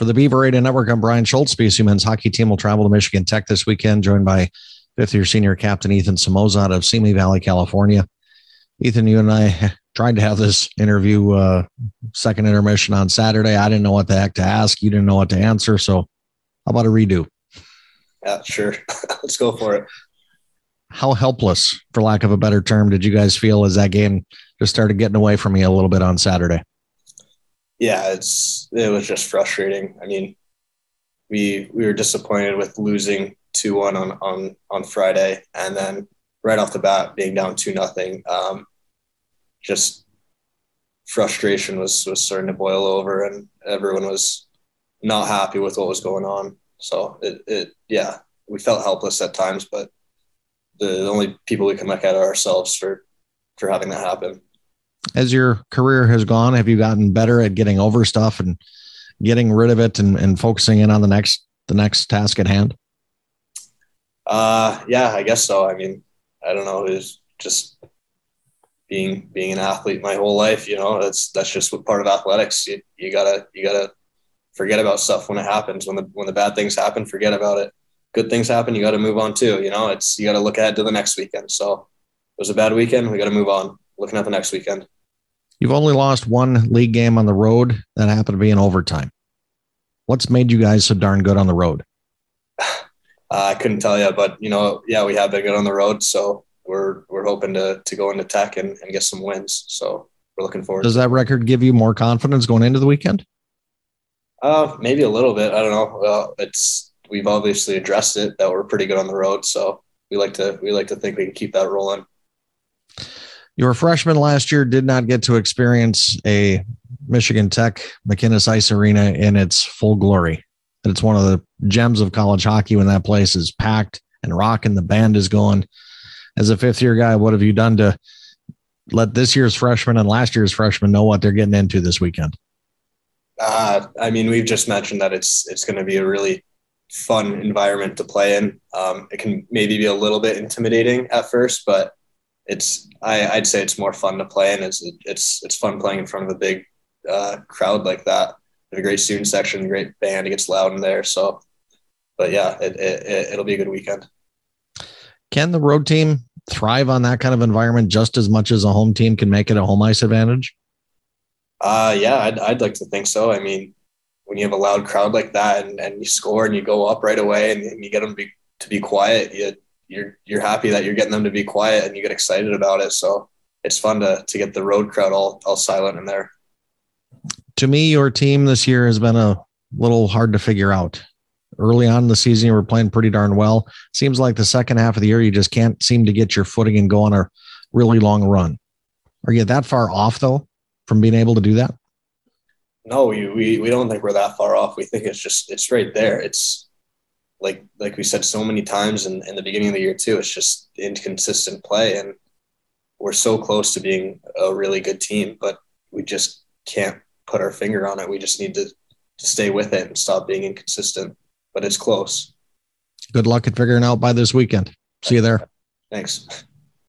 For the Beaver Radio Network, I'm Brian Schultz. BSU men's hockey team will travel to Michigan Tech this weekend, joined by fifth-year senior captain Ethan Somoza out of Simi Valley, California. Ethan, you and I tried to have this interview second intermission on Saturday. I didn't know what the heck to ask. You didn't know what to answer. So how about a redo? Yeah, sure. Let's go for it. How helpless, for lack of a better term, did you guys feel as that game just started getting away from you a little bit on Saturday? Yeah, it was just frustrating. I mean, we were disappointed with losing 2-1 on Friday, and then right off the bat being down 2-0. Just frustration was starting to boil over, and everyone was not happy with what was going on. So we felt helpless at times, but the only people we can look at are ourselves for having that happen. As your career has gone, have you gotten better at getting over stuff and getting rid of it and focusing in on the next task at hand? Yeah, I guess so. I mean, I don't know. It's just being an athlete my whole life. You know, that's just what part of athletics. You gotta forget about stuff when it happens. When the bad things happen, forget about it. Good things happen, you got to move on too. You know, you got to look ahead to the next weekend. So it was a bad weekend. We got to move on. Looking at the next weekend. You've only lost one league game on the road that happened to be in overtime. What's made you guys so darn good on the road? I couldn't tell you, but we have been good on the road. So we're hoping to go into Tech and get some wins. So we're looking forward. Does that record give you more confidence going into the weekend? Maybe a little bit. I don't know. Well, we've obviously addressed it that we're pretty good on the road. So we like to think we can keep that rolling. Your freshman last year did not get to experience a Michigan Tech McInnes Ice Arena in its full glory. It's one of the gems of college hockey when that place is packed and rocking. The band is going. As a fifth-year guy, what have you done to let this year's freshman and last year's freshman know what they're getting into this weekend? I mean, we've just mentioned that it's going to be a really fun environment to play in. It can maybe be a little bit intimidating at first, but I'd say it's more fun to play in. It's fun playing in front of a big crowd like that. We have a great student section, great band. It gets loud in there. So, but yeah, it'll be a good weekend. Can the road team thrive on that kind of environment just as much as a home team can make it a home ice advantage? Yeah, I'd like to think so. I mean, when you have a loud crowd like that and you score and you go up right away and you get them to be quiet, you're happy that you're getting them to be quiet and you get excited about it. So it's fun to get the road crowd all silent in there. To me, your team this year has been a little hard to figure out. Early on in the season, you were playing pretty darn well. Seems like the second half of the year, you just can't seem to get your footing and go on a really long run. Are you that far off, though, from being able to do that? No, we don't think we're that far off. We think it's right there. It's like we said so many times in the beginning of the year too, it's just inconsistent play. And we're so close to being a really good team, but we just can't put our finger on it. We just need to stay with it and stop being inconsistent, but it's close. Good luck at figuring out by this weekend. See you there. Thanks.